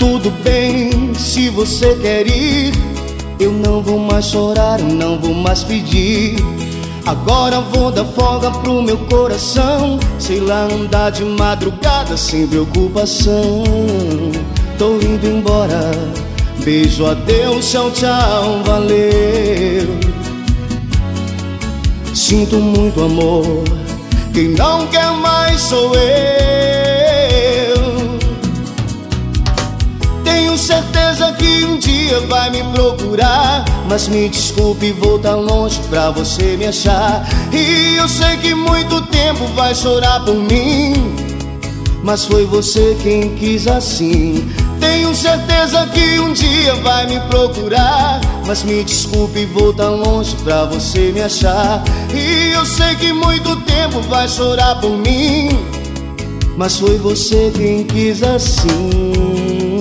tudo bem se você quer ir. Eu não vou mais chorar, não vou mais pedir. Agora vou dar folga pro meu coração. Sei lá andar de madrugada sem preocupação. Tô indo embora, beijo, adeus, tchau, tchau, valeu. Sinto muito amor, quem não quer mais sou eu. Tenho certeza que um dia vai me procurar, mas me desculpe, vou tão longe pra você me achar. E eu sei que muito tempo vai chorar por mim, mas foi você quem quis assim. Tenho certeza que um dia vai me procurar, mas me desculpe, vou tão longe pra você me achar. E eu sei que muito tempo vai chorar por mim, mas foi você quem quis assim.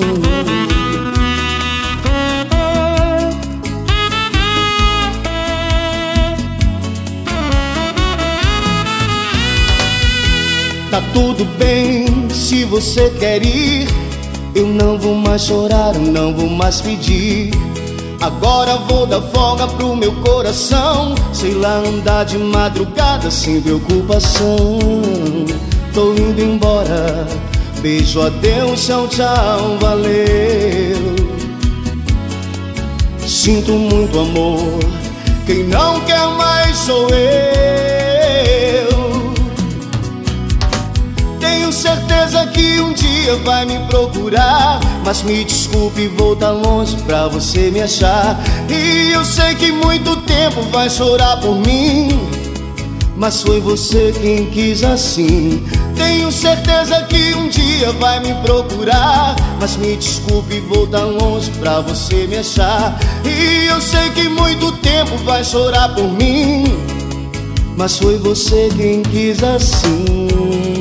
Tá tudo bem se você quer ir. Eu não vou mais chorar, não vou mais pedir. Agora vou dar folga pro meu coração. Sei lá andar de madrugada sem preocupação. Tô indo embora, beijo, adeus, tchau, tchau, valeu. Sinto muito amor, quem não quer mais sou eu. Tenho certeza que um dia vai me procurar, mas me desculpe, vou tão longe pra você me achar. E eu sei que muito tempo vai chorar por mim, mas foi você quem quis assim. Tenho certeza que um dia vai me procurar, mas me desculpe, vou tão longe pra você me achar. E eu sei que muito tempo vai chorar por mim, mas foi você quem quis assim.